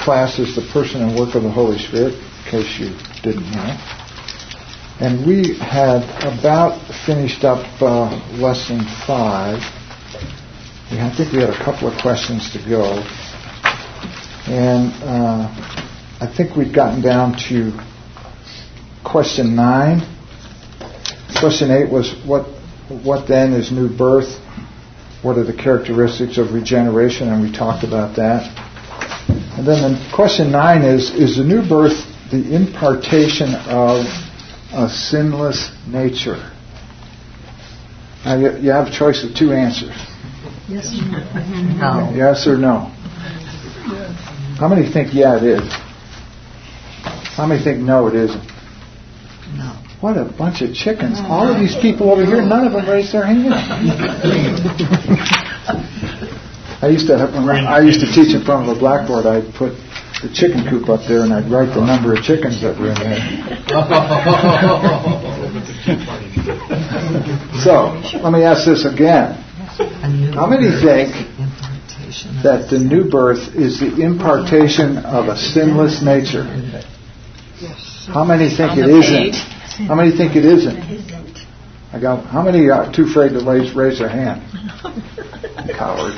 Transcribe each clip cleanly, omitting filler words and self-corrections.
class is the person and work of the Holy Spirit, in case you didn't know. And we had about finished up lesson 5. I think we had a couple of questions to go. And I think we'd gotten down to question 9. Question 8 was what then is new birth? What are the characteristics of regeneration? And we talked about that. And then question 9 is the new birth the impartation of a sinless nature? Now you have a choice of 2 answers. Yes or no? Yes or no? Yes. How many think yeah it is? How many think no it isn't? No. What a bunch of chickens. All of these people over here, none of them raised their hand. I used to teach in front of a blackboard. I'd put the chicken coop up there and I'd write the number of chickens that were in there. So, let me ask this again. How many think that the new birth is the impartation of a sinless nature? How many think it isn't? How many think it isn't? How many are too afraid to raise their hand? Cowards.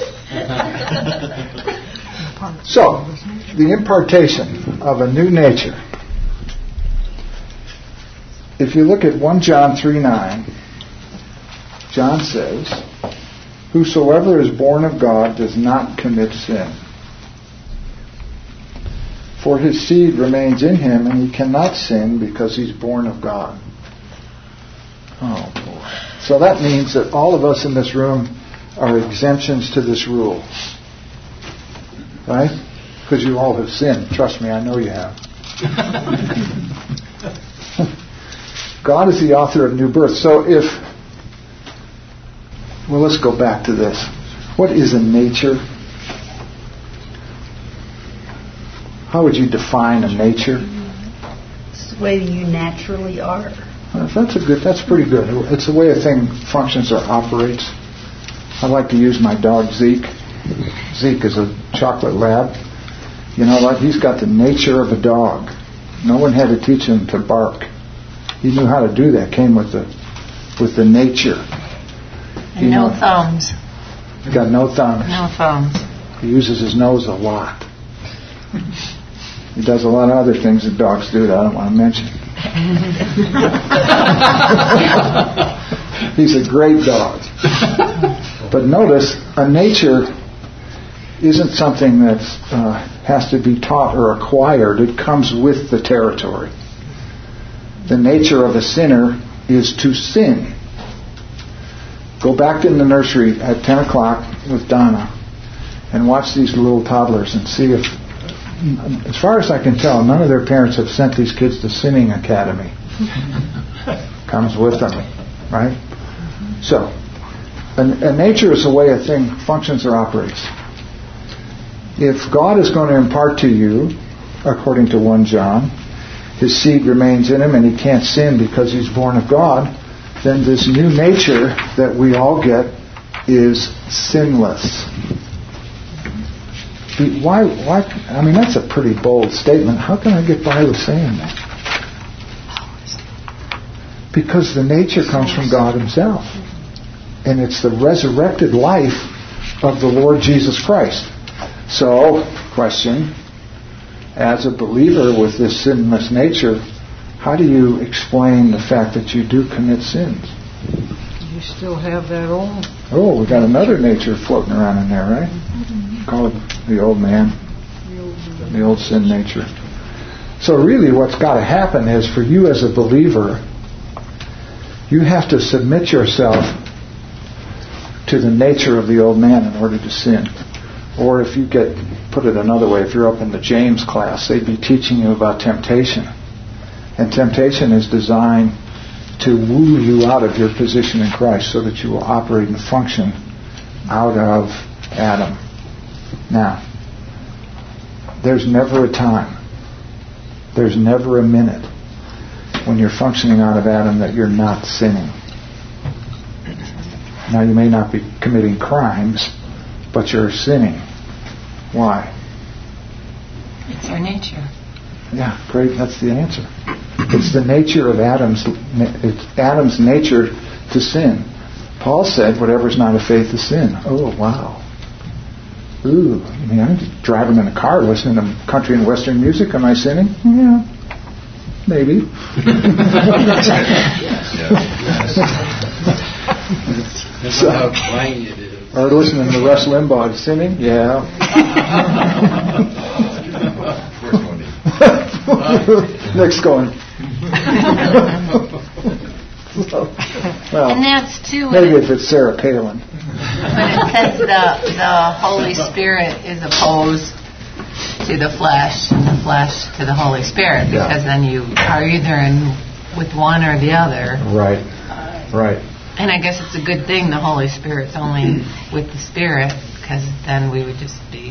So, the impartation of a new nature. If you look at 1 John 3:9, John says, "Whosoever is born of God does not commit sin. For his seed remains in him, and he cannot sin because he's born of God." Oh boy. So that means that all of us in this room are exemptions to this rule. Right? Because you all have sinned. Trust me, I know you have. God is the author of new birth. So let's go back to this. What is a nature? How would you define a nature? It's the way you naturally are. That's pretty good. It's the way a thing functions or operates. I like to use my dog Zeke. Zeke is a chocolate lab. You know what? He's got the nature of a dog. No one had to teach him to bark. He knew how to do that. Came with the nature. And no thumbs. He's got no thumbs. No thumbs. He uses his nose a lot. He does a lot of other things that dogs do that I don't want to mention. He's a great dog. But notice, a nature isn't something that has to be taught or acquired. It comes with the territory. The nature of a sinner is to sin. Go back in the nursery at 10 o'clock with Donna and watch these little toddlers and see if, as far as I can tell, none of their parents have sent these kids to Sinning Academy. Comes with them, right? So, a nature is the way a thing functions or operates. If God is going to impart to you, according to 1 John, his seed remains in him and he can't sin because he's born of God, then this new nature that we all get is sinless. Why? I mean, that's a pretty bold statement. How can I get by with saying that? Because the nature comes from God himself. And it's the resurrected life of the Lord Jesus Christ. So, question, as a believer with this sinless nature, how do you explain the fact that you do commit sins? You still have that old. Oh, we got another nature floating around in there, right? Mm-hmm. Call it the old man. The old sin nature. So really what's got to happen is for you as a believer, you have to submit yourself to the nature of the old man in order to sin. Or if you put it another way, if you're up in the James class, they'd be teaching you about temptation. And temptation is designed to woo you out of your position in Christ so that you will operate and function out of Adam. Now, there's never a time, there's never a minute when you're functioning out of Adam that you're not sinning. Now, you may not be committing crimes, but you're sinning. Why? It's our nature. Yeah, great. That's the answer. It's the nature of Adam's. It's Adam's nature to sin. Paul said, "Whatever's not of faith is sin." Oh, wow. Ooh, I mean, I'm just driving in a car listening to country and western music. Am I sinning? Yeah, maybe. So, how plain it is. Or listening to Rush Limbaugh, sinning? Yeah. Next going. Well, And that's too. maybe if it's Sarah Palin. But it says the Holy Spirit is opposed to the flesh, and the flesh to the Holy Spirit, because then you are either in with one or the other. Right. Right. And I guess it's a good thing the Holy Spirit's only with the Spirit, because then we would just be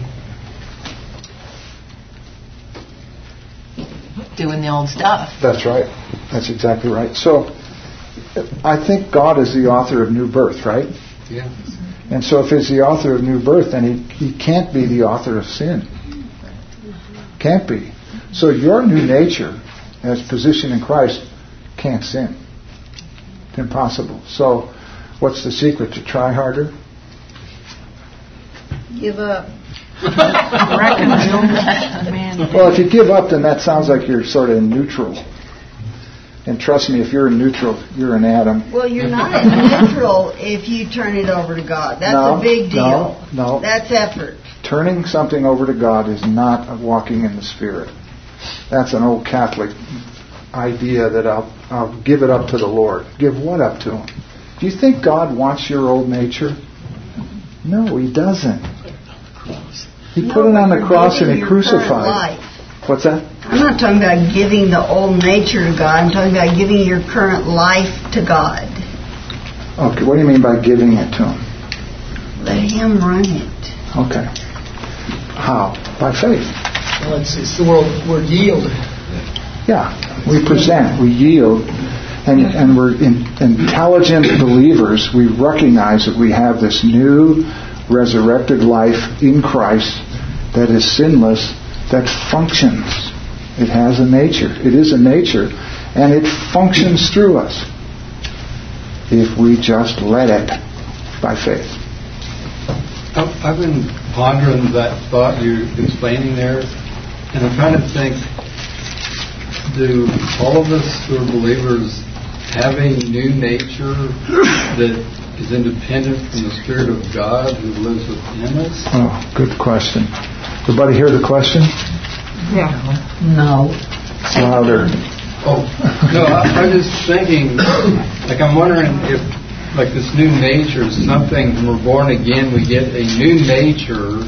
doing the old stuff. That's right. That's exactly right. So, I think God is the author of new birth, right? Yeah. And so if he's the author of new birth, then he can't be the author of sin. Can't be. So your new nature, as positioned in Christ, can't sin. It's impossible. So what's the secret? To try harder? Give up. Well, if you give up, then that sounds like you're sort of in neutral. And trust me, if you're in neutral, you're an Adam. Well, you're not in neutral if you turn it over to God. That's a big deal. No. That's effort. Turning something over to God is not walking in the Spirit. That's an old Catholic idea that I'll give it up to the Lord. Give what up to Him? Do you think God wants your old nature? No, He doesn't. He put it on the cross and He crucified it. What's that? I'm not talking about giving the old nature to God. I'm talking about giving your current life to God. Okay, what do you mean by giving it to Him? Let Him run it. Okay. How? By faith. Well, it's the word yield. Yeah, we present, we yield, and we're intelligent believers. We recognize that we have this new resurrected life in Christ that is sinless, that functions. It has a nature. It is a nature, and it functions through us if we just let it by faith. I've been pondering that thought you're explaining there, and I'm trying to think, do all of us who are believers have a new nature that is independent from the Spirit of God who lives within us? Oh, good question. Everybody hear the question? Yeah. No. Louder. Oh, no, I'm just thinking, like I'm wondering if like this new nature is something, when we're born again, we get a new nature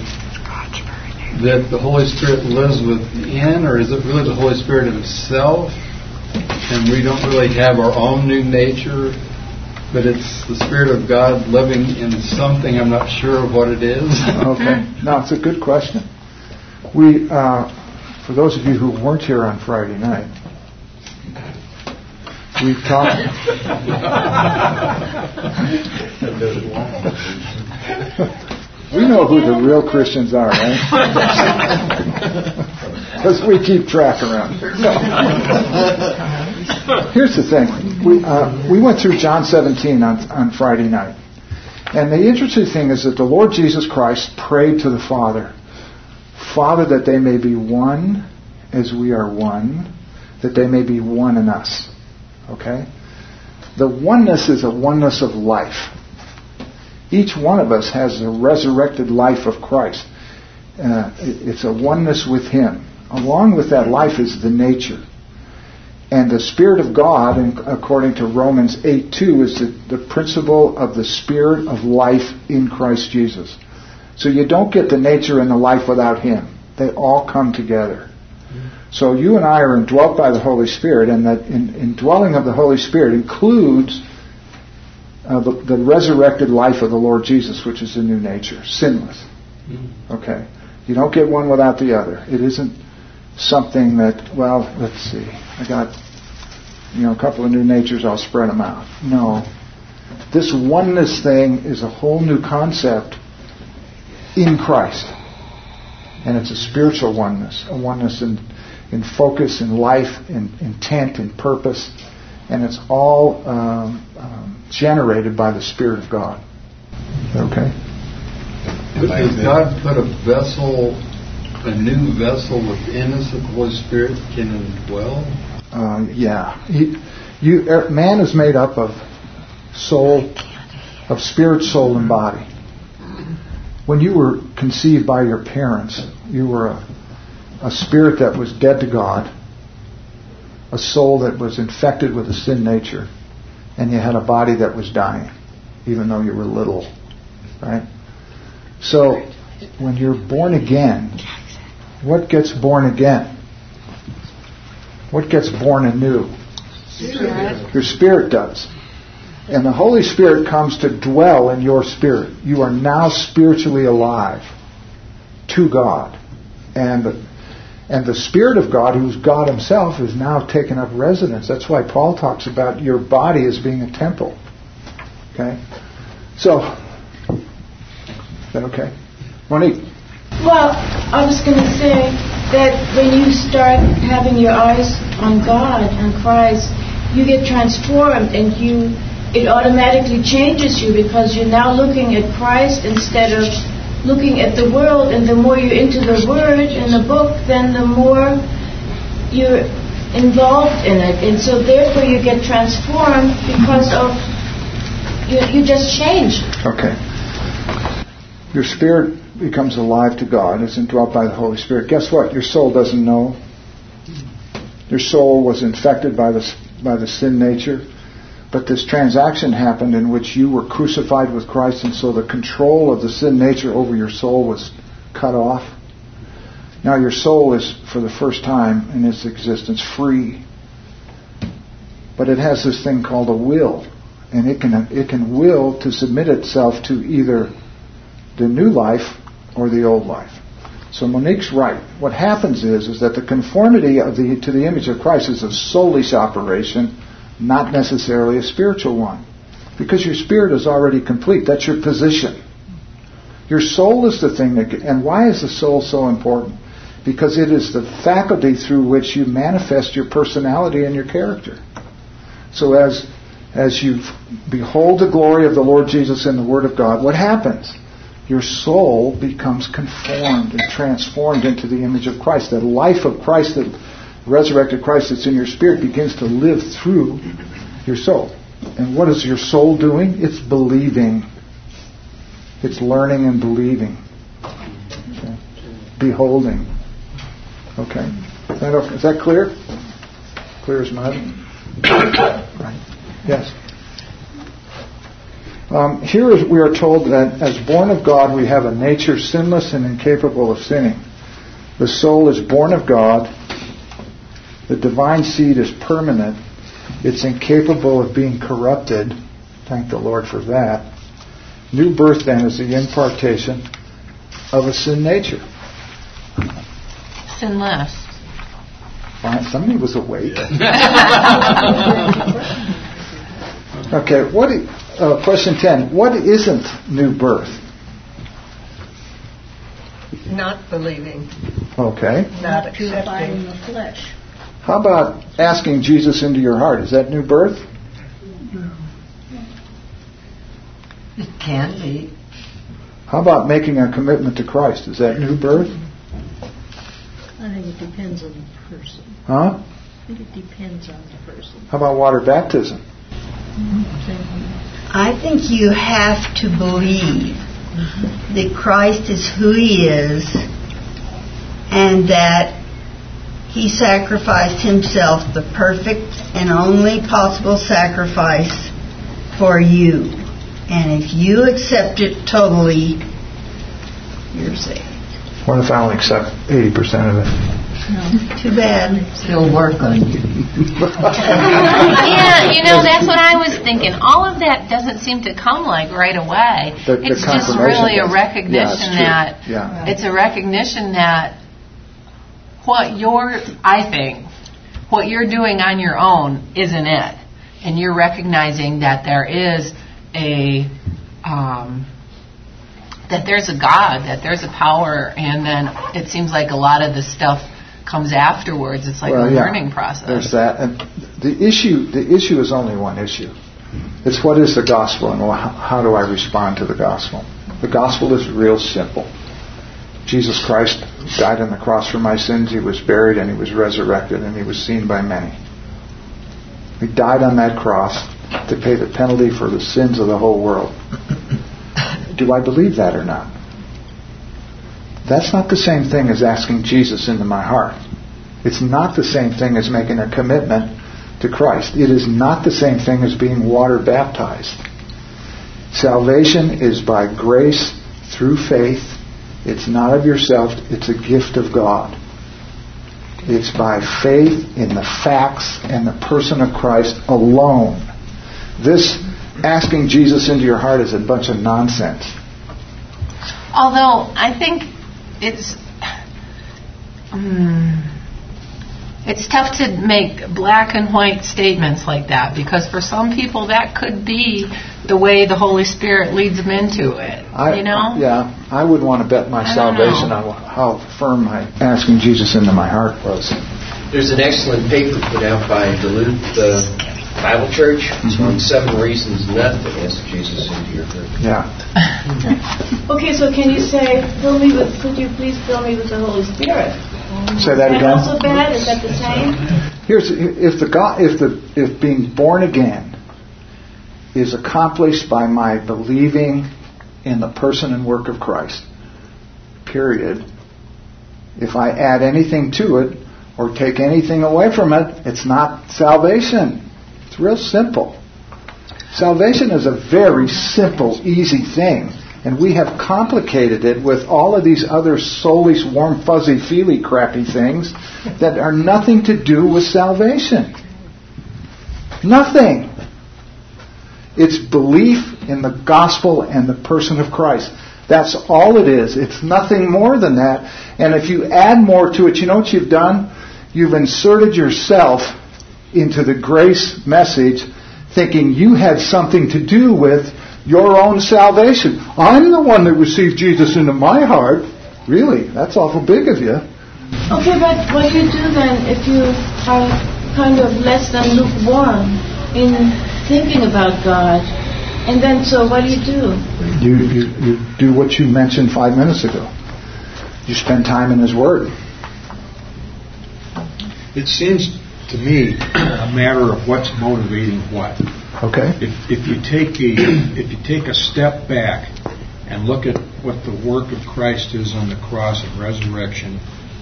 that the Holy Spirit lives within, or is it really the Holy Spirit Himself? And we don't really have our own new nature, but it's the Spirit of God living in something. I'm not sure of what it is. Okay. No, it's a good question. We, for those of you who weren't here on Friday night, we talked. We know who the real Christians are, right? Because we keep track around here. Here's the thing. We went through John 17 on Friday night. And the interesting thing is that the Lord Jesus Christ prayed to the Father, Father, that they may be one as we are one, that they may be one in us. Okay? The oneness is a oneness of life. Each one of us has the resurrected life of Christ. It's a oneness with Him. Along with that life is the nature. And the Spirit of God, according to Romans 8:2, is the principle of the Spirit of life in Christ Jesus. So you don't get the nature and the life without Him. They all come together. So you and I are indwelt by the Holy Spirit, and that indwelling of the Holy Spirit includes the resurrected life of the Lord Jesus, which is the new nature, sinless. Okay? You don't get one without the other. It isn't something that, well, let's see, I got a couple of new natures, I'll spread them out. No. This oneness thing is a whole new concept in Christ. And it's a spiritual oneness, a oneness in focus, in life, in intent, in purpose. And it's all generated by the Spirit of God. Okay? Does God put a new vessel within us that the Holy Spirit can indwell? Yeah. Man is made up of soul, of spirit, soul, and body. When you were conceived by your parents, you were a spirit that was dead to God, a soul that was infected with a sin nature, and you had a body that was dying, even though you were little. Right? So, when you're born again, what gets born again? What gets born anew? Your spirit does. And the Holy Spirit comes to dwell in your spirit. You are now spiritually alive to God. And the Spirit of God, who's God Himself, is now taken up residence. That's why Paul talks about your body as being a temple. Okay? So, is that okay? Monique? Well, I was going to say that when you start having your eyes on God, on Christ, you get transformed and it automatically changes you because you're now looking at Christ instead of looking at the world. And the more you're into the Word and the book, then the more you're involved in it. And so therefore you get transformed because of, you just change. Okay. Your spirit becomes alive to God, is indwelt by the Holy Spirit. Guess what? Your soul doesn't know. Your soul was infected by the sin nature. But this transaction happened in which you were crucified with Christ, and so the control of the sin nature over your soul was cut off. Now your soul is, for the first time in its existence, free. But it has this thing called a will. And it can will to submit itself to either the new life or the old life. So Monique's right. What happens is that the conformity to the image of Christ is a soulish operation, not necessarily a spiritual one. Because your spirit is already complete. That's your position. Your soul is the thing and why is the soul so important? Because it is the faculty through which you manifest your personality and your character. So as you behold the glory of the Lord Jesus in the Word of God, what happens? Your soul becomes conformed and transformed into the image of Christ. The life of Christ, the resurrected Christ that's in your spirit, begins to live through your soul. And what is your soul doing? It's believing. It's learning and believing. Okay. Beholding. Okay. Is that clear? Clear as mud? Right. Yes. Here we are told that as born of God, we have a nature sinless and incapable of sinning. The soul is born of God. The divine seed is permanent. It's incapable of being corrupted. Thank the Lord for that. New birth, then, is the impartation of a sin nature. Sinless. Somebody was awake. Okay, question 10. What isn't new birth? Not believing. Okay. Not accepting the flesh. How about asking Jesus into your heart? Is that new birth? It can be. How about making a commitment to Christ? Is that new birth? I think it depends on the person. Huh? I think it depends on the person. How about water baptism? I think you have to believe that Christ is who He is and that He sacrificed Himself, the perfect and only possible sacrifice for you. And if you accept it totally, you're saved. What if I only accept 80% of it? No, too bad. He'll work on you. Yeah, that's what I was thinking. All of that doesn't seem to come like right away. It's just really a recognition it's a recognition that what you're doing on your own isn't it. And you're recognizing that there is a that there's a God, that there's a power, and then it seems like a lot of the stuff comes afterwards. It's like a learning process. There's that. And the issue is only one issue. It's what is the gospel and how do I respond to the gospel? The gospel is real simple. Jesus Christ died on the cross for my sins. He was buried and He was resurrected and He was seen by many. He died on that cross to pay the penalty for the sins of the whole world. Do I believe that or not? That's not the same thing as asking Jesus into my heart. It's not the same thing as making a commitment to Christ. It is not the same thing as being water baptized. Salvation is by grace through faith. It's not of yourself. It's a gift of God. It's by faith in the facts and the person of Christ alone. This asking Jesus into your heart is a bunch of nonsense. Although I think it's tough to make black and white statements like that, because for some people that could be the way the Holy Spirit leads them into it. I would want to bet my salvation on how firm my asking Jesus into my heart was. There's an excellent paper put out by Duluth Bible Church. It's on 7 reasons not to ask Jesus into your heart. Yeah. Okay, so can you say, could you please fill me with the Holy Spirit? Say that again. Is that also bad? Is that the same? If being born again is accomplished by my believing in the person and work of Christ, period. If I add anything to it or take anything away from it, it's not salvation. It's real simple. Salvation is a very simple, easy thing. And we have complicated it with all of these other soulish, warm, fuzzy, feely, crappy things that are nothing to do with salvation. Nothing. It's belief in the gospel and the person of Christ. That's all it is. It's nothing more than that. And if you add more to it, you know what you've done? You've inserted yourself into the grace message, thinking you had something to do with your own salvation. I'm the one that received Jesus into my heart. Really? That's awful big of you. Okay, but what do you do then if you are kind of less than lukewarm in thinking about God? And then, so what do? You do what you mentioned 5 minutes ago. You spend time in His Word. It seems to me a matter of what's motivating what. Okay. If you take a step back and look at what the work of Christ is on the cross and resurrection,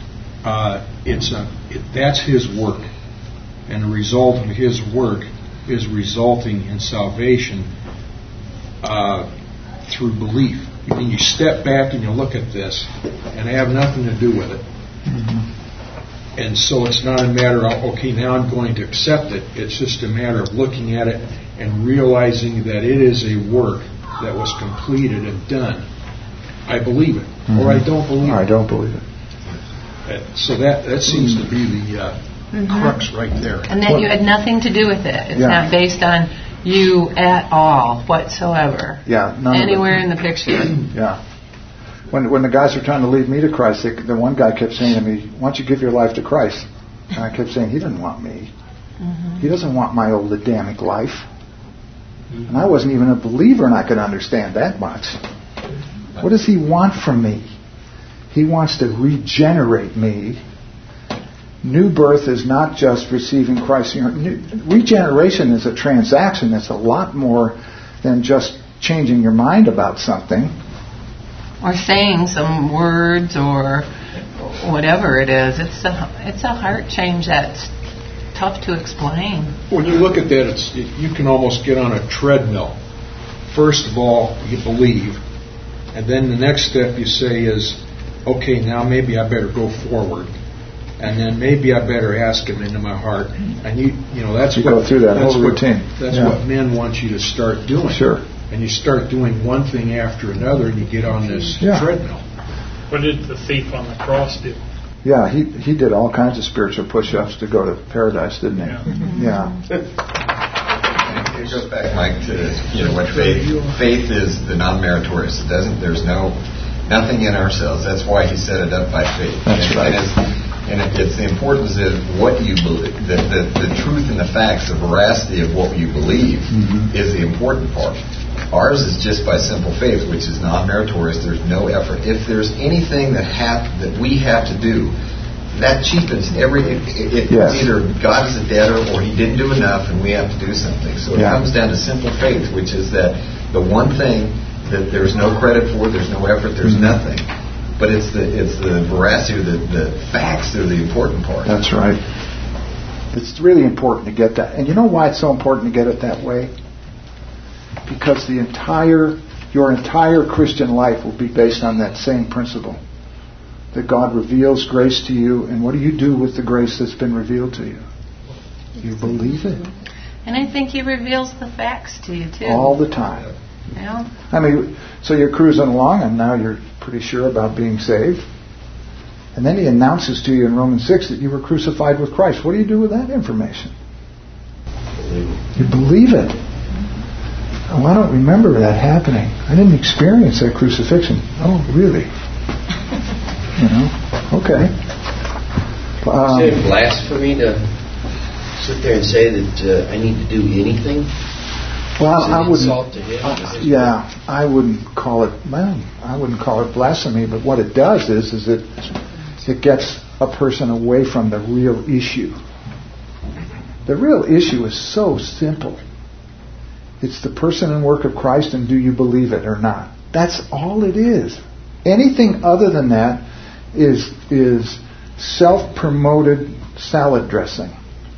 that's His work, and the result of His work is resulting in salvation through belief. I mean, you step back and you look at this, and have nothing to do with it. Mm-hmm. And so it's not a matter of, okay, now I'm going to accept it. It's just a matter of looking at it and realizing that it is a work that was completed and done. I believe it, or I don't believe it. I don't believe it. So that seems to be the crux right there. And that you had nothing to do with it. It's not based on you at all, whatsoever. Yeah, anywhere in the picture. Yeah. When the guys were trying to lead me to Christ, the one guy kept saying to me, "Why don't you give your life to Christ?" And I kept saying, "He doesn't want me. Mm-hmm. He doesn't want my old Adamic life." Mm-hmm. And I wasn't even a believer, and I could understand that much. What does He want from me? He wants to regenerate me. New birth is not just receiving Christ. Regeneration is a transaction. It's a lot more than just changing your mind about something. Or saying some words or whatever it is. It's a heart change that's tough to explain. When you look at that, you can almost get on a treadmill. First of all, you believe, and then the next step you say is, okay, now maybe I better go forward, and then maybe I better ask Him into my heart. And you that's go through that whole routine. That's what men want you to start doing. Sure. And you start doing one thing after another, and you get on this treadmill. What did the thief on the cross do? Yeah, he did all kinds of spiritual push-ups to go to paradise, didn't he? Yeah. It goes back, Mike, to what faith is. The non-meritorious. There's nothing in ourselves. That's why he set it up by faith. That's right. And it's the importance of what you believe, the truth and the facts, the veracity of what you believe is the important part. Ours is just by simple faith, which is non-meritorious. There's no effort. If there's anything that we have to do, that cheapens it's either God is a debtor or he didn't do enough and we have to do something. So it comes down to simple faith, which is that the one thing that there's no credit for, there's no effort, there's nothing. But it's the veracity, the facts that are the important part. That's right. It's really important to get that. And you know why it's so important to get it that way? Because your entire Christian life will be based on that same principle. That God reveals grace to you, and what do you do with the grace that's been revealed to you? You believe it. And I think he reveals the facts to you, too. All the time. Yeah. I mean, so you're cruising along, and now you're pretty sure about being saved. And then he announces to you in Romans 6 that you were crucified with Christ. What do you do with that information? You believe it. Oh, I don't remember that happening. I didn't experience that crucifixion. Oh, really? Okay. Is it blasphemy to sit there and say that I need to do anything? Well, I wouldn't. I wouldn't call it. Well, I wouldn't call it blasphemy. But what it does is it gets a person away from the real issue. The real issue is so simple. It's the person and work of Christ, and do you believe it or not? That's all it is. Anything other than that is self-promoted salad dressing.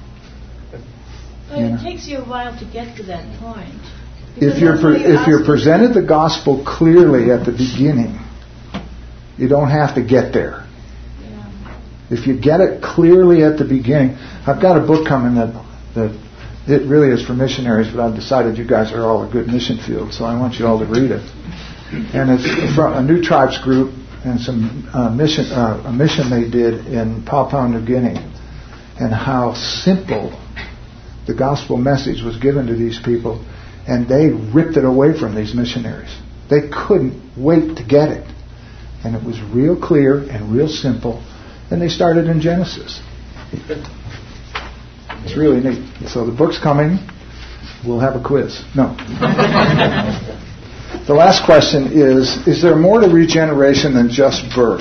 Well, it takes you a while to get to that point. If you're presented the gospel clearly at the beginning, you don't have to get there. Yeah. If you get it clearly at the beginning, I've got a book coming that it really is for missionaries, but I've decided you guys are all a good mission field, so I want you all to read it. And it's from a New Tribes group and a mission they did in Papua New Guinea, and how simple the gospel message was given to these people, and they ripped it away from these missionaries. They couldn't wait to get it. And it was real clear and real simple. And they started in Genesis. It's really neat. So the book's coming. We'll have a quiz. No. The last question is there more to regeneration than just birth?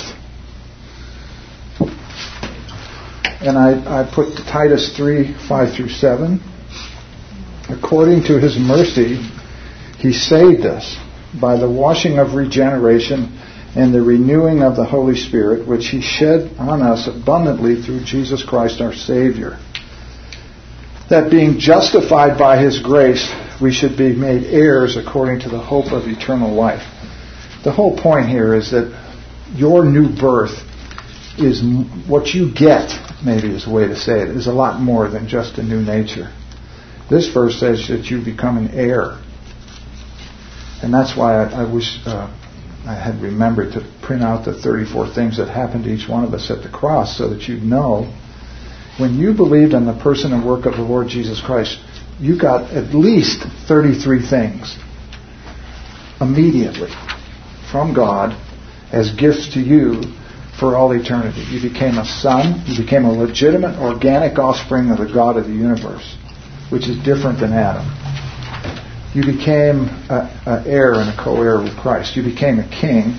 And I put Titus 3:5-7. According to his mercy, he saved us by the washing of regeneration and the renewing of the Holy Spirit, which he shed on us abundantly through Jesus Christ our Savior. That being justified by his grace, we should be made heirs according to the hope of eternal life. The whole point here is that your new birth is what you get, maybe is a way to say it, is a lot more than just a new nature. This verse says that you become an heir. And that's why I wish I had remembered to print out the 34 things that happened to each one of us at the cross, so that you'd know when you believed in the person and work of the Lord Jesus Christ, you got at least 33 things immediately from God as gifts to you for all eternity. You became a son. You became a legitimate, organic offspring of the God of the universe, which is different than Adam. You became an heir and a co-heir with Christ. You became a king.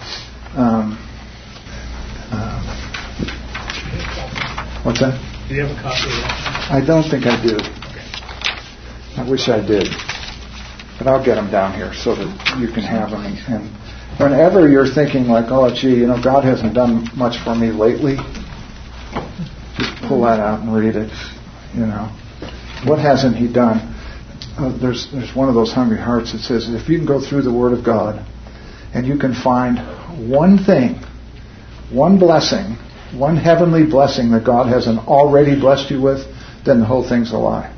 What's that? Do you have a copy of that? I don't think I do. I wish I did. But I'll get them down here so that you can have them. And whenever you're thinking like, oh, gee, God hasn't done much for me lately, just pull that out and read it. What hasn't he done? There's one of those hungry hearts that says, if you can go through the Word of God and you can find one thing, one blessing, one heavenly blessing that God hasn't already blessed you with, then the whole thing's a lie.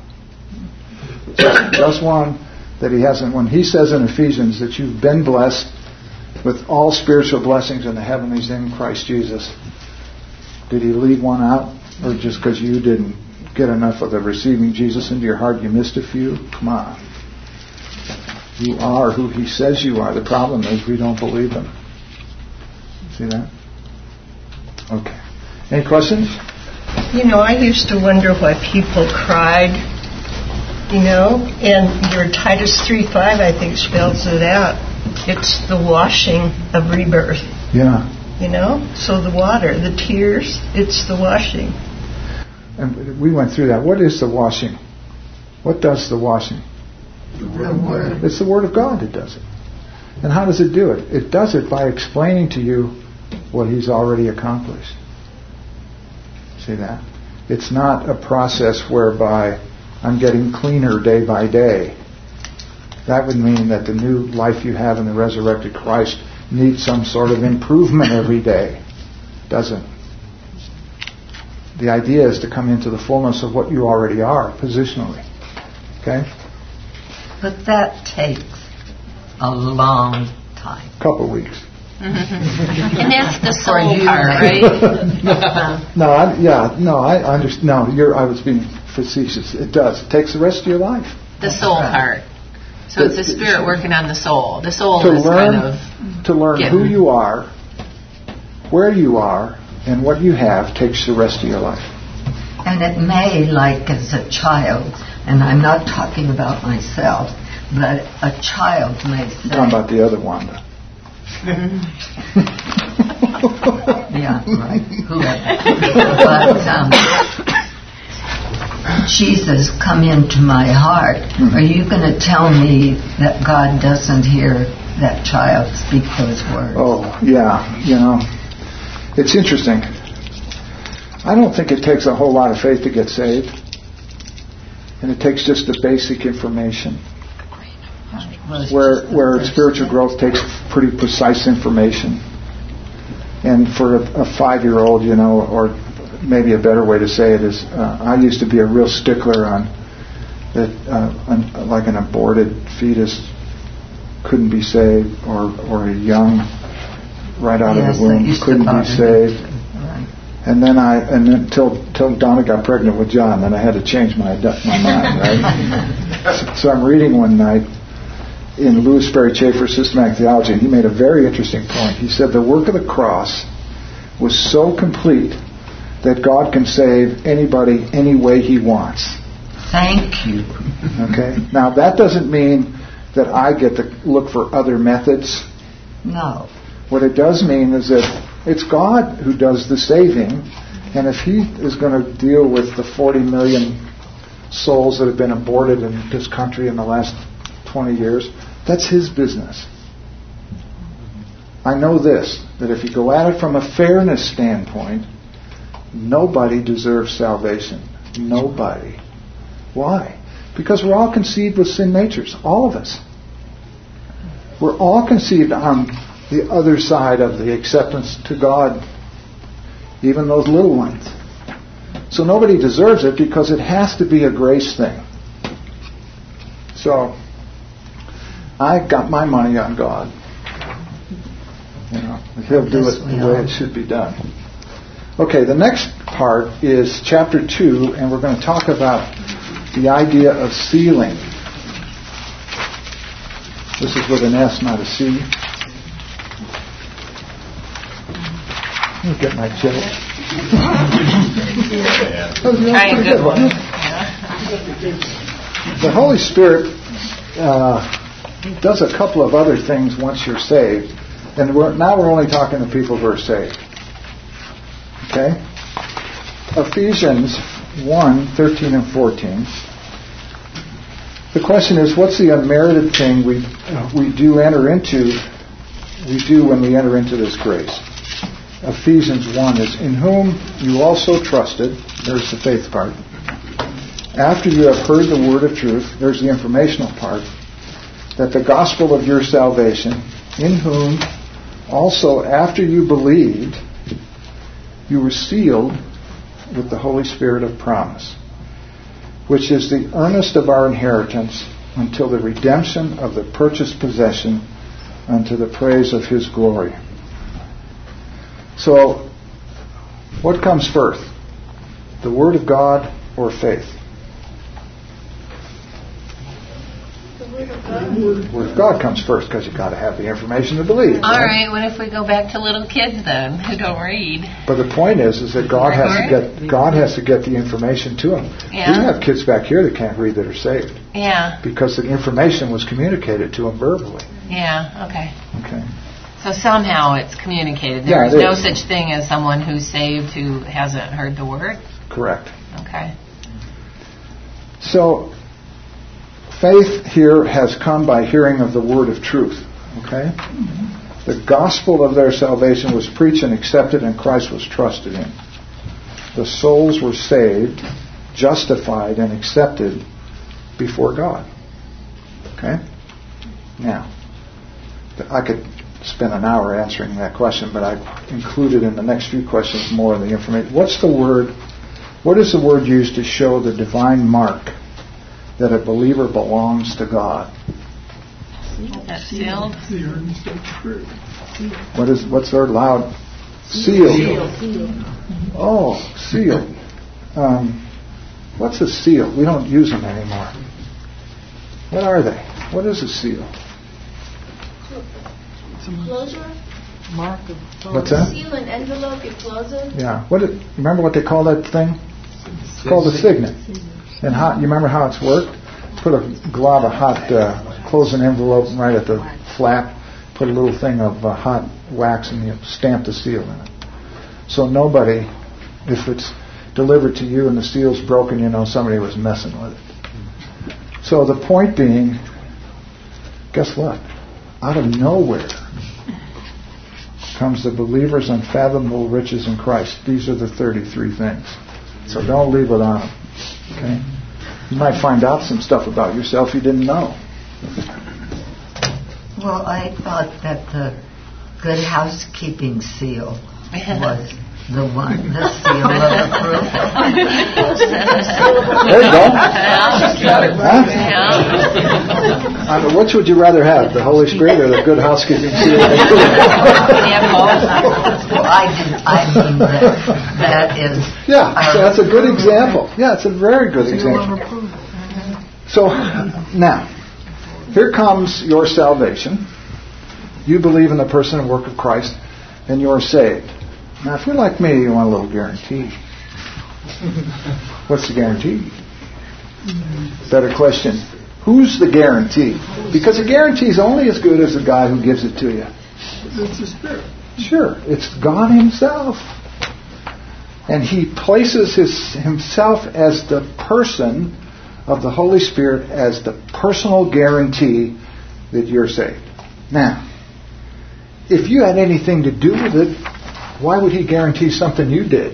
Just one that he hasn't. When he says in Ephesians that you've been blessed with all spiritual blessings in the heavenlies in Christ Jesus, did he leave one out? Or just because you didn't get enough of the receiving Jesus into your heart, you missed a few. Come on. You are who He says you are. The problem is we don't believe Him. See that? Okay. Any questions? I used to wonder why people cried, and your Titus 3:5, I think, spells it out. It's the washing of rebirth. Yeah. So the water, the tears, it's the washing. And we went through that. What is the washing? What does the washing? The Word. It's the Word of God that does it. And how does it do it? It does it by explaining to you what He's already accomplished. See that? It's not a process whereby I'm getting cleaner day by day. That would mean that the new life you have in the resurrected Christ needs some sort of improvement every day. Doesn't. The idea is to come into the fullness of what you already are, positionally. Okay? But that takes a long time. Couple weeks. And that's the soul part, right? I understand. No, I was being facetious. It does. It takes the rest of your life. The soul part. So it's the Spirit working on the soul. The soul to is learn who you are, where you are, and what you have takes the rest of your life. And it may, like as a child, and I'm not talking about myself, but a child may say... You're talking about the other Wanda. Yeah, right. Whoever. But Jesus, come into my heart. Mm-hmm. Are you going to tell me that God doesn't hear that child speak those words? Oh, yeah. It's interesting. I don't think it takes a whole lot of faith to get saved. And it takes just the basic information. Where spiritual growth takes pretty precise information. And for a 5-year-old, or maybe a better way to say it is, I used to be a real stickler on that, like an aborted fetus couldn't be saved, or a young right out of the womb couldn't be saved. Right. And then till Donna got pregnant with John, then I had to change my mind, right? So I'm reading one night in Louis Sperry Chafer's Systematic Theology, and he made a very interesting point. He said the work of the cross was so complete that God can save anybody any way He wants. Thank you. Okay? Now, that doesn't mean that I get to look for other methods. No. What it does mean is that it's God who does the saving, and if He is going to deal with the 40 million souls that have been aborted in this country in the last 20 years, that's His business. I know this, that if you go at it from a fairness standpoint, nobody deserves salvation. Nobody. Why? Because we're all conceived with sin natures. All of us. We're all conceived on the other side of the acceptance to God, even those little ones. So nobody deserves it because it has to be a grace thing. So I got my money on God. He'll do it the way it should be done. Okay, the next part is chapter 2, and we're going to talk about the idea of sealing. This is with an S, not a C. Let me get my joke. Try a good one. The Holy Spirit does a couple of other things once you're saved. And now we're only talking to people who are saved. Okay? Ephesians 1:13 and 14. The question is, what's the unmerited thing we do when we enter into this grace? Ephesians 1 is, in whom you also trusted, there's the faith part. After you have heard the word of truth, there's the informational part, that the gospel of your salvation, in whom also after you believed, you were sealed with the Holy Spirit of promise, which is the earnest of our inheritance until the redemption of the purchased possession unto the praise of His glory. So, what comes first? The Word of God or faith? The Word of God comes first because you've got to have the information to believe. All right. What if we go back to little kids then who don't read? But the point is that God has to get the information to them. Yeah. We have kids back here that can't read that are saved. Yeah. Because the information was communicated to them verbally. Yeah. Okay. Okay. So somehow it's communicated. Yeah, There is no such thing as someone who's saved who hasn't heard the word? Correct. Okay. So, faith here has come by hearing of the word of truth. Okay? The gospel of their salvation was preached and accepted, and Christ was trusted in. The souls were saved, justified, and accepted before God. Okay? Now, I could spend an hour answering that question, but I included in the next few questions more of the information. What is the word used to show the divine mark that a believer belongs to God? That's sealed. What's their loud? Sealed. Oh, sealed. What's a seal? We don't use them anymore. What are they? What is a seal? Closure? Mark of What's that? Seal an envelope, you close it. Yeah. Remember what they call that thing? It's called a signet. And you remember how it's worked? Put a glob of hot, close an envelope right at the flap, put a little thing of hot wax, and you stamp the seal in it. So nobody, if it's delivered to you and the seal's broken, you know somebody was messing with it. So the point being, guess what? Out of nowhere comes the believer's unfathomable riches in Christ. These are the 33 things. So don't leave without them. Okay? You might find out some stuff about yourself you didn't know. Well, I thought that the good housekeeping seal was the one, the seal of approval. There you go. Which would you rather have, the Holy Spirit or the good housekeeping seal? Well, I mean that is... Yeah, so that's a good example. Yeah, it's a very good example. So, now, here comes your salvation. You believe in the person and work of Christ, and you're saved. Now, if you're like me, you want a little guarantee. What's the guarantee? Better question. Who's the guarantee? Because a guarantee is only as good as the guy who gives it to you. It's the Spirit. Sure, it's God Himself. And He places Himself as the person of the Holy Spirit as the personal guarantee that you're saved. Now, if you had anything to do with it, why would He guarantee something you did?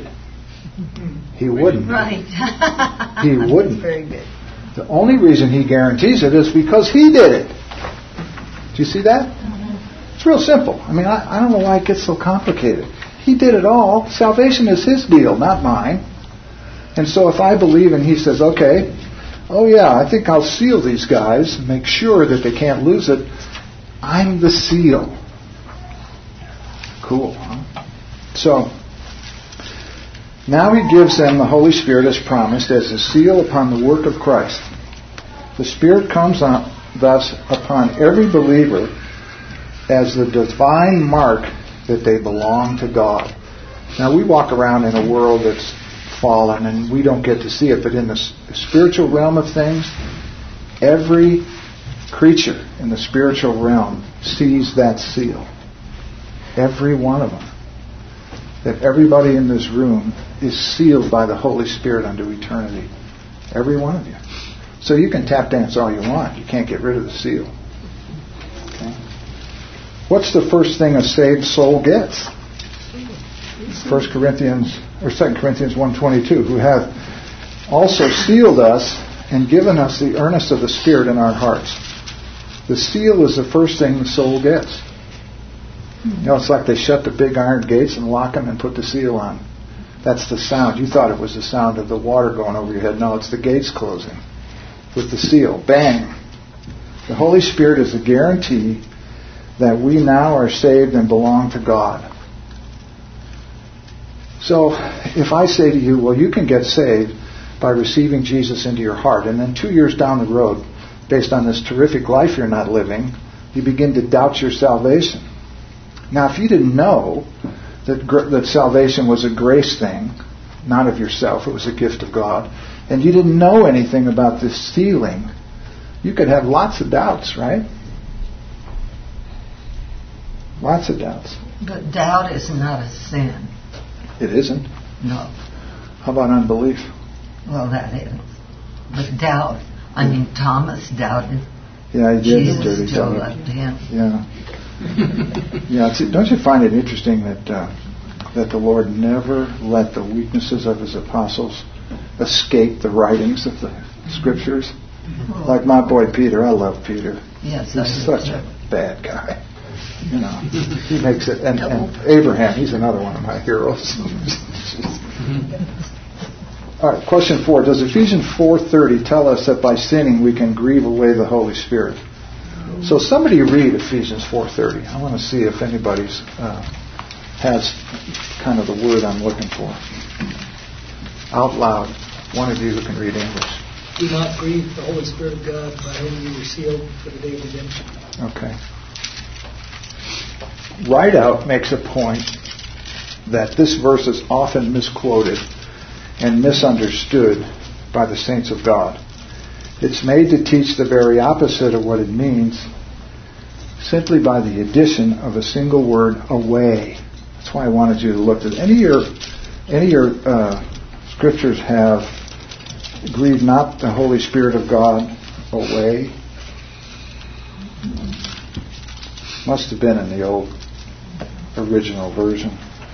He wouldn't. Right. He wouldn't. Very good. The only reason He guarantees it is because He did it. Do you see that? It's real simple. I mean, I don't know why it gets so complicated. He did it all. Salvation is His deal, not mine. And so if I believe and He says, okay, oh yeah, I think I'll seal these guys and make sure that they can't lose it, I'm the seal. Cool, huh? So, now He gives them the Holy Spirit as promised as a seal upon the work of Christ. The Spirit comes on, thus upon every believer as the divine mark that they belong to God. Now we walk around in a world that's fallen and we don't get to see it, but in the spiritual realm of things, every creature in the spiritual realm sees that seal. Every one of them. That everybody in this room is sealed by the Holy Spirit unto eternity. Every one of you. So you can tap dance all you want. You can't get rid of the seal. Okay. What's the first thing a saved soul gets? 2 Corinthians 1:22, who hath also sealed us and given us the earnest of the Spirit in our hearts. The seal is the first thing the soul gets. You know, it's like they shut the big iron gates and lock them and put the seal on. That's the sound. You thought it was the sound of the water going over your head. No, it's the gates closing with the seal. Bang. The Holy Spirit is the guarantee that we now are saved and belong to God. So, if I say to you, well, you can get saved, by receiving Jesus into your heart. And then 2 years down the road, based on this terrific life you're not living, you begin to doubt your salvation. Now, if you didn't know that salvation was a grace thing, not of yourself, it was a gift of God, and you didn't know anything about this sealing, you could have lots of doubts, right? Lots of doubts. But doubt is not a sin. It isn't? No. How about unbelief? Well, that is. But doubt, I mean, Thomas doubted. Yeah, he did. Jesus still loved him. Yeah. Yeah. Don't you find it interesting that the Lord never let the weaknesses of His apostles escape the writings of the Scriptures? Like my boy Peter. I love Peter. Yes, he's such a bad guy. You know, he makes it. And Abraham, he's another one of my heroes. All right, question 4. Does Ephesians 4:30 tell us that by sinning we can grieve away the Holy Spirit? So somebody read Ephesians 4:30. I want to see if anybody's has kind of the word I'm looking for. Out loud. One of you who can read English. Do not grieve the Holy Spirit of God, by whom you were sealed for the day of redemption. Okay. Rideout makes a point that this verse is often misquoted and misunderstood by the saints of God. It's made to teach the very opposite of what it means, simply by the addition of a single word, away. That's why I wanted you to look at any of your scriptures have grieve not the Holy Spirit of God away. Must have been in the old original version.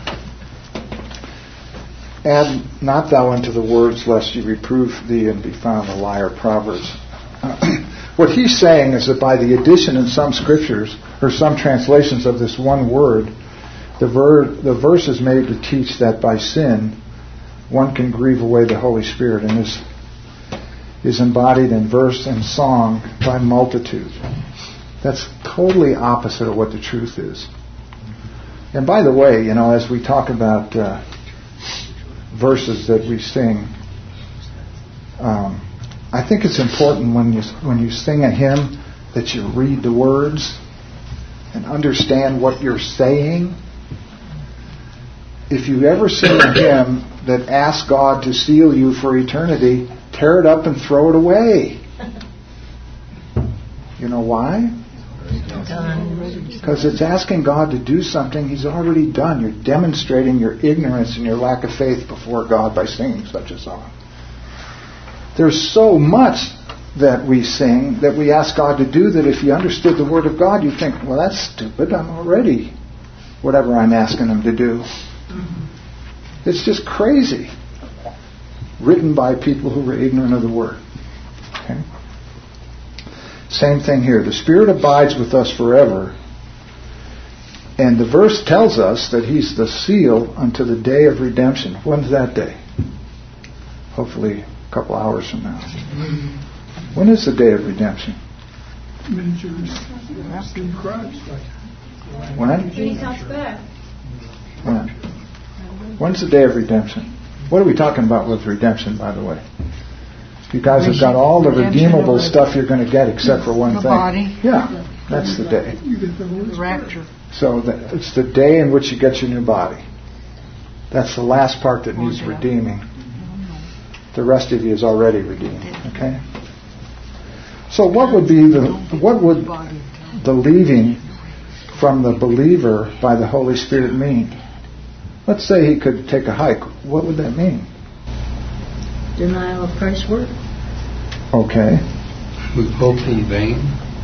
Add not thou unto the words, lest you reprove thee and be found a liar. Proverbs. What he's saying is that by the addition in some scriptures, or some translations of this one word, the verse is made to teach that by sin, one can grieve away the Holy Spirit. And this is embodied in verse and song by multitude. That's totally opposite of what the truth is. And by the way, you know, as we talk about verses that we sing, I think it's important when you sing a hymn that you read the words and understand what you're saying. If you ever sing a hymn that asks God to seal you for eternity, tear it up and throw it away. You know why? Because it's asking God to do something He's already done. You're demonstrating your ignorance and your lack of faith before God by singing such a song. There's so much that we sing that we ask God to do that if you understood the Word of God, you think, well, that's stupid. I'm already whatever I'm asking Him to do. It's just crazy. Written by people who were ignorant of the Word. Okay? Same thing here. The Spirit abides with us forever. And the verse tells us that He's the seal unto the day of redemption. When's that day? Hopefully a couple hours from now. When is the day of redemption? When? He comes back. When? When's the day of redemption? What are we talking about with redemption, by the way? You guys have got all the redeemable stuff you're going to get except for one thing. Body. Yeah, that's the day. The rapture. So it's the day in which you get your new body. That's the last part that needs redeeming. The rest of you is already redeemed. Okay. So what would the leaving from the believer by the Holy Spirit mean? Let's say he could take a hike. What would that mean? Denial of Christ's work. Okay. Was hope in vain?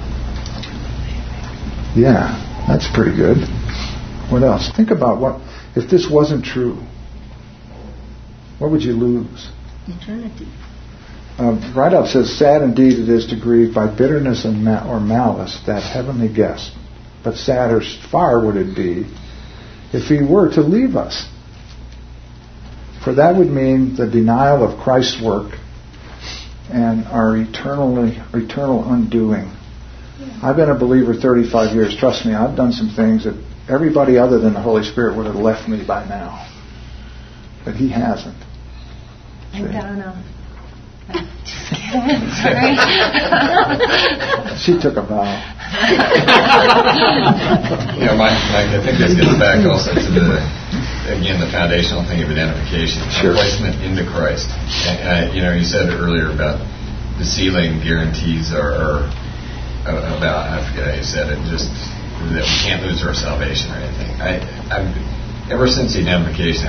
Yeah, that's pretty good. What else? Think about what if this wasn't true. What would you lose? Eternity. Rideout says, sad indeed it is to grieve by bitterness and or malice that heavenly guest. But sadder far would it be if He were to leave us. For that would mean the denial of Christ's work and our eternal undoing. I've been a believer 35 years. Trust me, I've done some things that everybody other than the Holy Spirit would have left me by now. But He hasn't. And Donna, Just kidding. Sorry. She took a vow. Mike, I think this gets back also to the foundational thing of identification, sure. Placement into Christ. And, you said earlier about the sealing guarantees are about, I forget how you said it, just that we can't lose our salvation or anything. I've ever since the identification,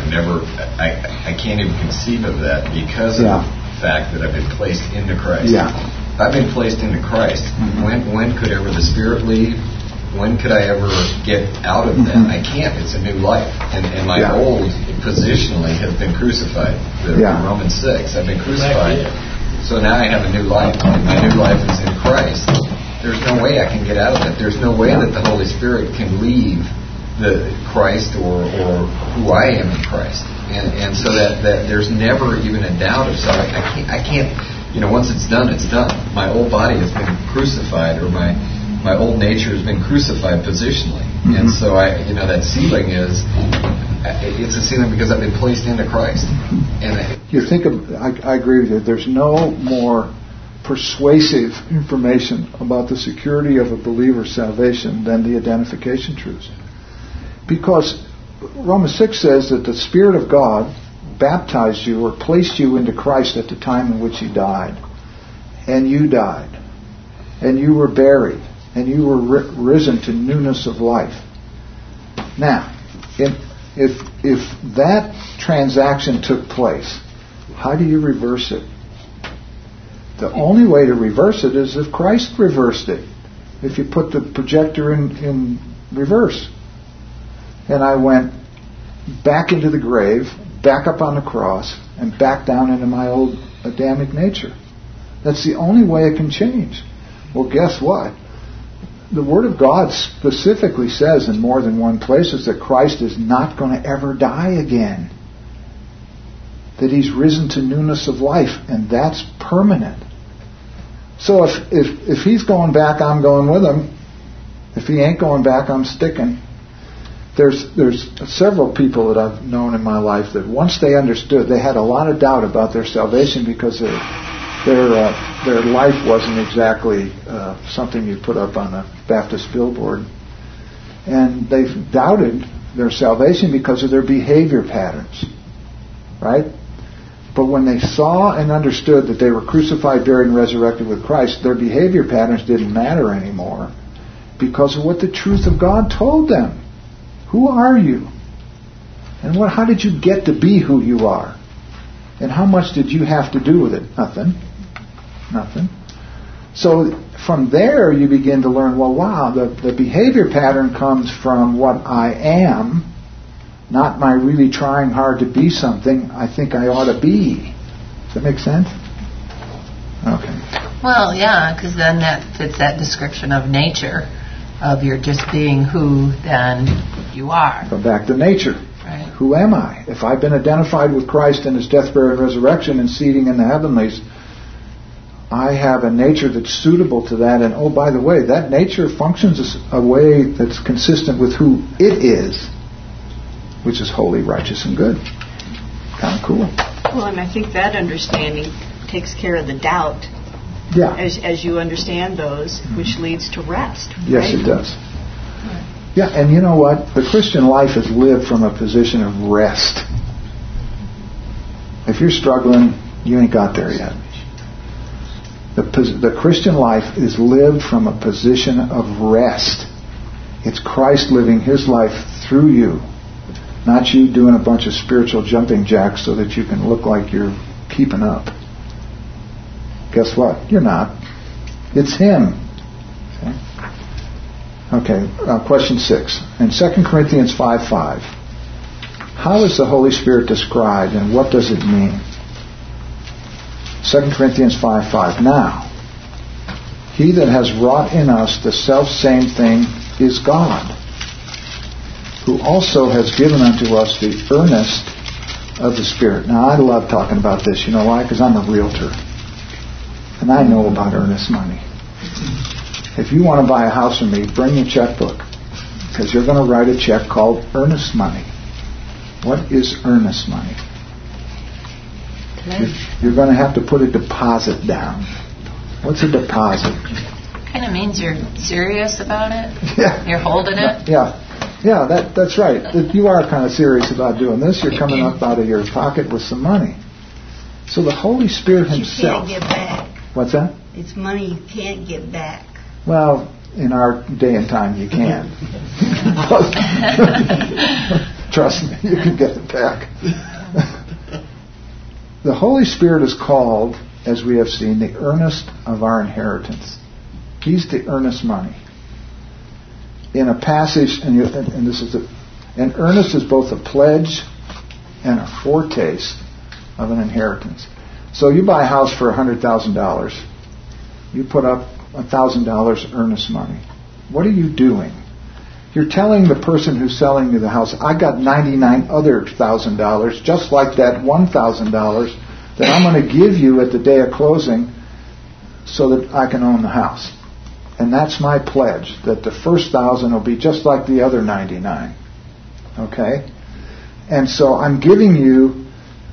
I can't even conceive of that because of the fact that I've been placed into Christ. Yeah. If I've been placed into Christ, when could ever the Spirit leave? When could I ever get out of that? I can't. It's a new life. And my old, positionally, has been crucified. Romans 6, I've been crucified. So now I have a new life, and my new life is in Christ. There's no way I can get out of that. There's no way that the Holy Spirit can leave the Christ or who I am in Christ. And so that there's never even a doubt of something. I can't, once it's done, it's done. My old body has been crucified, or my old nature has been crucified positionally. And so that sealing it's a sealing because I've been placed into Christ. And I agree with you. There's no more persuasive information about the security of a believer's salvation than the identification truths. Because Romans 6 says that the Spirit of God baptized you or placed you into Christ at the time in which He died. And you died. And you were buried. And you were risen to newness of life. Now, if that transaction took place, how do you reverse it? The only way to reverse it is if Christ reversed it. If you put the projector in reverse. And I went back into the grave, back up on the cross, and back down into my old Adamic nature. That's the only way it can change. Well, guess what? The Word of God specifically says in more than one place that Christ is not going to ever die again. That He's risen to newness of life, and that's permanent. So if He's going back, I'm going with Him. If He ain't going back, I'm sticking. There's several people that I've known in my life that once they understood, they had a lot of doubt about their salvation because their life wasn't exactly something you put up on a Baptist billboard. And they've doubted their salvation because of their behavior patterns. Right? But when they saw and understood that they were crucified, buried, and resurrected with Christ, their behavior patterns didn't matter anymore because of what the truth of God told them. Who are you? And how did you get to be who you are? And how much did you have to do with it? Nothing. So from there you begin to learn, well, wow, the behavior pattern comes from what I am, not my really trying hard to be something I think I ought to be. Does that make sense? Okay. Well, yeah, because then that fits that description of nature, of you're just being who then you are. Go back to nature. Right. Who am I? If I've been identified with Christ in His death, burial, and resurrection and seating in the heavenlies, I have a nature that's suitable to that. And oh, by the way, that nature functions a way that's consistent with who it is, which is holy, righteous, and good. Kind of cool. Well, and I think that understanding takes care of the doubt. Yeah. As you understand those, which leads to rest. Yes, right? it does. Yeah, and you know what? The Christian life is lived from a position of rest. If you're struggling, you ain't got there yet. The Christian life is lived from a position of rest. It's Christ living His life through you, not you doing a bunch of spiritual jumping jacks so that you can look like you're keeping up. Guess what? You're not. It's Him. Okay, question 6. In 2 Corinthians 5:5, how is the Holy Spirit described and what does it mean? 2 Corinthians 5:5. Now, He that has wrought in us the self-same thing is God, who also has given unto us the earnest of the Spirit. Now, I love talking about this. You know why? Because I'm a realtor. And I know about earnest money. If you want to buy a house from me, bring your checkbook. Because you're going to write a check called earnest money. What is earnest money? You're going to have to put a deposit down. What's a deposit? Kind of means you're serious about it. Yeah. You're holding it. Yeah, that's right. That you are kind of serious about doing this. You're coming up out of your pocket with some money. So the Holy Spirit Himself. You can't get back. What's that? It's money you can't get back. Well, in our day and time, you can. Trust me, you can get it back. The Holy Spirit is called, as we have seen, the earnest of our inheritance. He's the earnest money. In a passage, and this is an earnest is both a pledge and a foretaste of an inheritance. So you buy a house for $100,000. You put up $1,000 earnest money. What are you doing? You're telling the person who's selling you the house, I got 99 other $1,000, just like that $1,000 that I'm going to give you at the day of closing so that I can own the house. And that's my pledge, that the first 1,000 will be just like the other 99. Okay? And so I'm giving you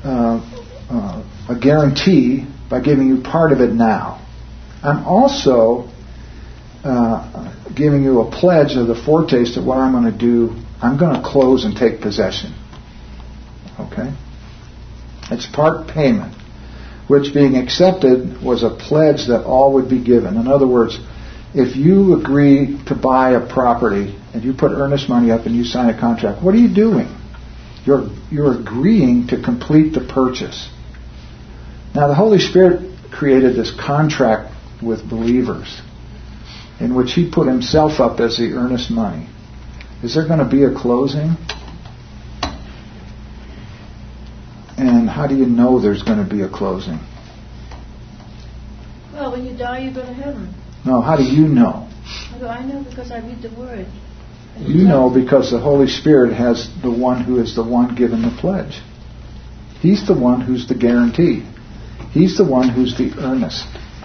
a guarantee by giving you part of it now. I'm also giving you a pledge of the foretaste of what I'm going to do. I'm going to close and take possession. Okay? It's part payment, which being accepted was a pledge that all would be given. In other words, if you agree to buy a property and you put earnest money up and you sign a contract, what are you doing? You're agreeing to complete the purchase. Now, the Holy Spirit created this contract with believers in which He put Himself up as the earnest money. Is there going to be a closing? And how do you know there's going to be a closing? Well, when you die, you go to heaven. No, how do you know? How do I know? Because I read the Word. You know because the Holy Spirit has the one who is the one given the pledge. He's the one who's the guarantee. He's the one who's the earnest.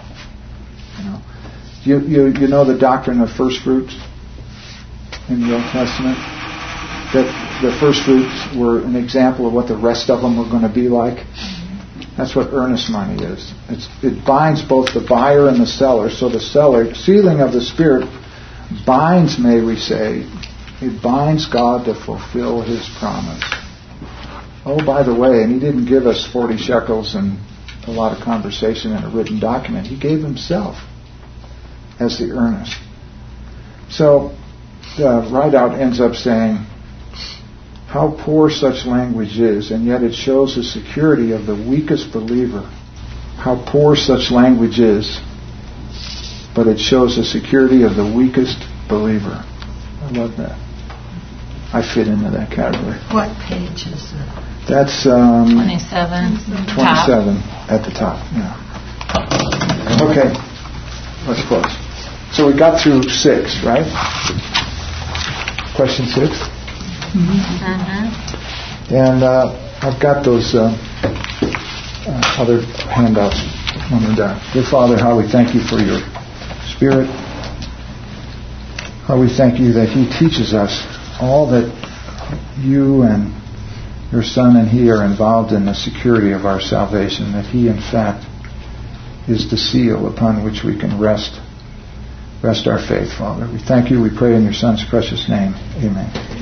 You know the doctrine of first fruits in the Old Testament? That the first fruits were an example of what the rest of them were going to be like. That's what earnest money is. It binds both the buyer and the seller. So the seller, sealing of the Spirit, binds, may we say, it binds God to fulfill His promise. Oh, by the way, and He didn't give us 40 shekels and a lot of conversation in a written document. He gave Himself as the earnest. So the write-out ends up saying, how poor such language is, and yet it shows the security of the weakest believer. How poor such language is, but it shows the security of the weakest believer. I love that. I fit into that category. What page is it? That's 27. 27 at the top. Yeah. Okay, let's close. So we got through 6, right? Question 6. Mm-hmm. And I've got those other handouts when we're done. Dear Father, how we thank You for Your Spirit. How we thank You that He teaches us all that You and Your Son and He are involved in the security of our salvation, that He in fact is the seal upon which we can rest our faith, Father. We thank You, we pray in Your Son's precious name. Amen.